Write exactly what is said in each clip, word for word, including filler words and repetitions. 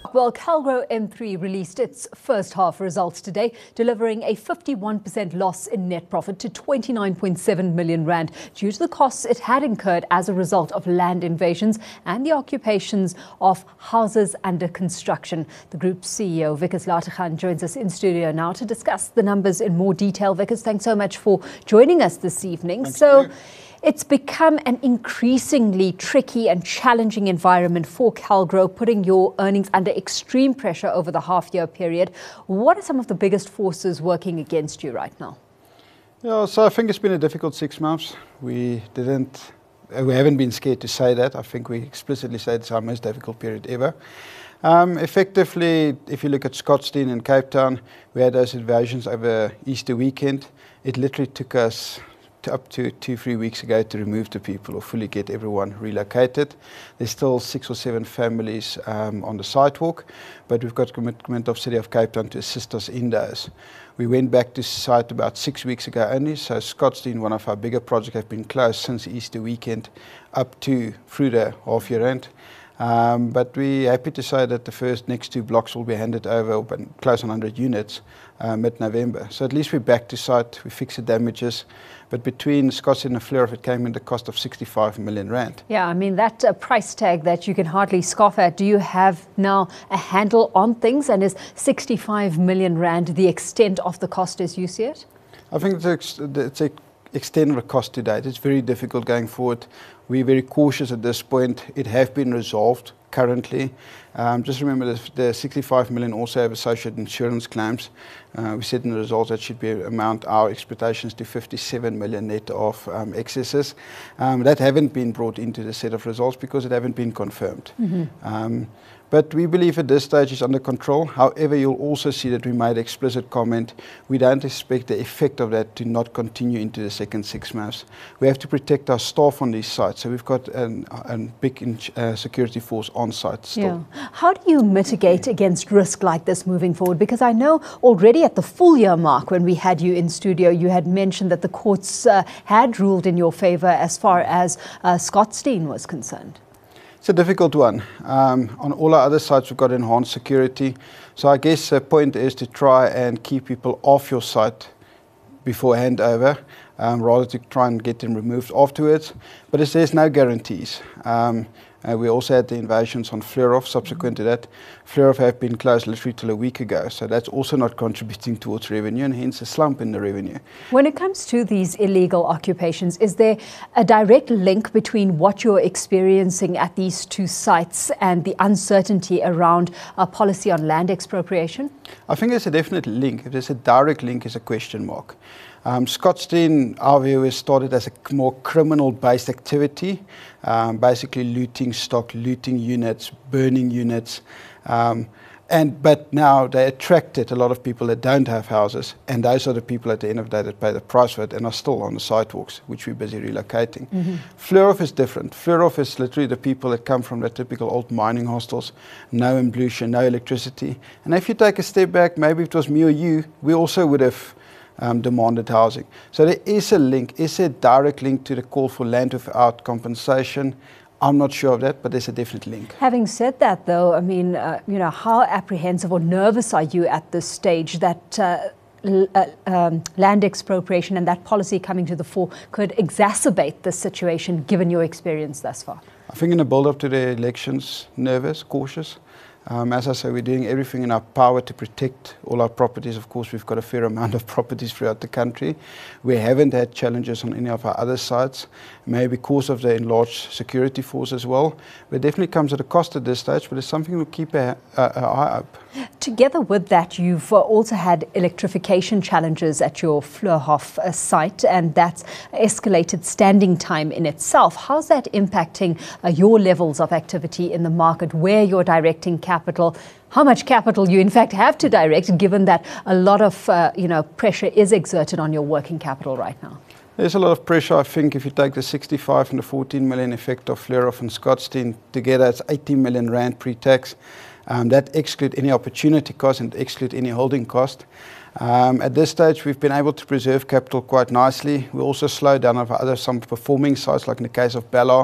Well, Calgro M three released its first half results today, delivering a fifty-one percent loss in net profit to twenty-nine point seven million rand due to the costs it had incurred as a result of land invasions and the occupations of houses under construction. The group's C E O, Wikus Lategan, joins us in studio now to discuss the numbers in more detail. Wikus, thanks so much for joining us this evening. Thanks so. It's become an increasingly tricky and challenging environment for Calgro, putting your earnings under extreme pressure over the half-year period. What are some of the biggest forces working against you right now? Yeah, so I think it's been a difficult six months. We didn't, we haven't been scared to say that. I think we explicitly said it's our most difficult period ever. Um, effectively, if you look at Scottsdene and Cape Town, we had those invasions over Easter weekend. It literally took us To up to two, three weeks ago to remove the people or fully get everyone relocated. There's still six or seven families um, on the sidewalk, but we've got commitment of City of Cape Town to assist us in those. We went back to site about six weeks ago only, so Scottsdene, one of our bigger projects, have been closed since Easter weekend up to through the half year end. Um, but we're happy to say that the first next two blocks will be handed over, but close on one hundred units, uh, mid-November. So at least we're back to site, we fixed the damages. But between Scottsdene and Fleurhof, it came in the cost of sixty-five million rand. Yeah, I mean, that uh, price tag that you can hardly scoff at. Do you have now a handle on things? And is sixty-five million rand the extent of the cost as you see it? I think it's, it's a extent of the cost to date. It's very difficult going forward. We're very cautious at this point. It has been resolved currently. Um, just remember that the sixty-five million also have associated insurance claims. Uh, we said in the results that should be amount our expectations to fifty-seven million net of um, excesses. Um, that haven't been brought into the set of results because it haven't been confirmed. Mm-hmm. um, But we believe at this stage it's under control. However, you'll also see that we made explicit comment. We don't expect the effect of that to not continue into the second six months. We have to protect our staff on these sites. So we've got an, a big uh, security force on site still. Yeah. How do you mitigate against risk like this moving forward? Because I know already at the full year mark when we had you in studio, you had mentioned that the courts uh, had ruled in your favour as far as uh, Scottsdene was concerned. It's a difficult one. Um, on all our other sites, we've got enhanced security. So I guess the point is to try and keep people off your site before handover, um, rather to try and get them removed afterwards. But there's no guarantees. Um, uh, we also had the invasions on Fleurhof subsequent to that. Fleurhof have been closed literally till a week ago, so that's also not contributing towards revenue, and hence a slump in the revenue. When it comes to these illegal occupations, is there a direct link between what you're experiencing at these two sites and the uncertainty around a policy on land expropriation? I think there's a definite link. If there's a direct link, is a question mark. Um, Scottsdene, our view, has started as a more criminal-based activity, um, basically looting stock, looting units, burning units. Um, and But now they attracted a lot of people that don't have houses, and those are the people at the end of the day that pay the price for it and are still on the sidewalks, which we're busy relocating. Mm-hmm. Fleurhof is different. Fleurhof is literally the people that come from the typical old mining hostels, no ablution, no electricity. And if you take a step back, maybe if it was me or you, we also would have Um, demanded housing. So there is a link, is a direct link to the call for land without compensation. I'm not sure of that, but there's a definite link. Having said that, though, I mean, uh, you know, how apprehensive or nervous are you at this stage that uh, l- uh, um, land expropriation and that policy coming to the fore could exacerbate the situation, given your experience thus far? I think in the build-up to the elections, nervous, cautious. Um, as I say, we're doing everything in our power to protect all our properties. Of course, we've got a fair amount of properties throughout the country. We haven't had challenges on any of our other sites, maybe because of the enlarged security force as well. But it definitely comes at a cost at this stage, but it's something we'll keep an eye up. Together with that, you've uh, also had electrification challenges at your Fleurhof uh, site, and that's escalated standing time in itself. How's that impacting uh, your levels of activity in the market, where you're directing capital, how much capital you in fact have to direct, given that a lot of uh, you know pressure is exerted on your working capital right now? There's a lot of pressure. I think if you take the sixty-five and the fourteen million effect of Fleurhof and Scottsdene together, it's eighty million rand pre-tax. Um, that exclude any opportunity cost and exclude any holding cost. Um, at this stage, we've been able to preserve capital quite nicely. We also slowed down our other some performing sites, like in the case of Bella,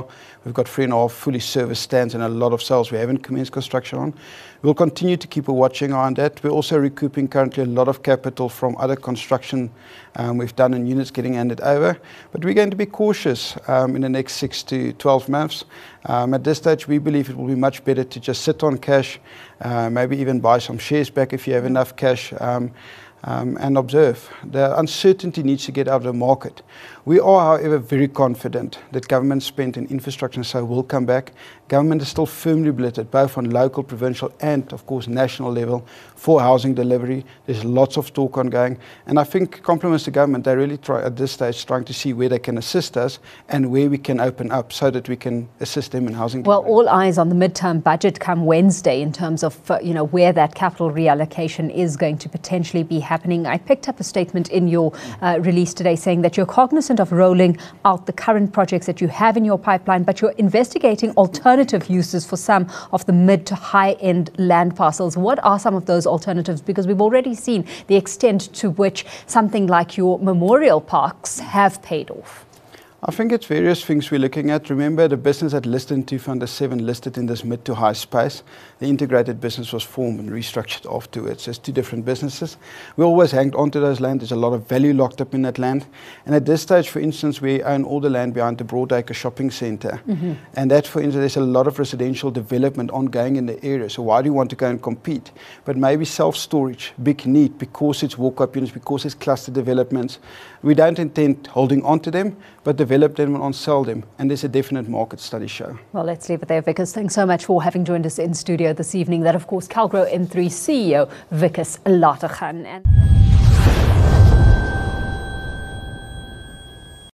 We've got three and a half fully serviced stands and a lot of cells we haven't commenced construction on. We'll continue to keep a watching eye on that. We're also recouping currently a lot of capital from other construction um, we've done and units getting handed over. But we're going to be cautious um, in the next six to twelve months. Um, at this stage, we believe it will be much better to just sit on cash, uh, maybe even buy some shares back if you have enough cash. Um, Um, and observe. The uncertainty needs to get out of the market. We are, however, very confident that government spend in infrastructure and so will come back. Government is still firmly committed, both on local, provincial, and of course national level, for housing delivery. There's lots of talk ongoing, and I think compliments to government. They really try at this stage trying to see where they can assist us and where we can open up so that we can assist them in housing. Well, all eyes on the midterm budget come Wednesday in terms of uh, you know where that capital reallocation is going to potentially be happening. I picked up a statement in your uh, release today saying that you're cognizant of rolling out the current projects that you have in your pipeline, but you're investigating alternative uses for some of the mid to high-end land parcels. What are some of those alternatives? Because we've already seen the extent to which something like your memorial parks have paid off. I think it's various things we're looking at. Remember, the business that listed in two thousand seven listed in this mid to high space. The integrated business was formed and restructured afterwards. There's two different businesses. We always hanged on to those land. There's a lot of value locked up in that land. And at this stage, for instance, we own all the land behind the Broadacre shopping centre. Mm-hmm. And that, for instance, there's a lot of residential development ongoing in the area. So why do you want to go and compete? But maybe self-storage, big need, because it's walk-up units, because it's cluster developments. We don't intend holding on to them, but develop them and sell them. And there's a definite market study show. Well, let's leave it there, Wikus. Thanks so much for having joined us in studio this evening. That, of course, Calgro M three C E O Wikus Lategan. And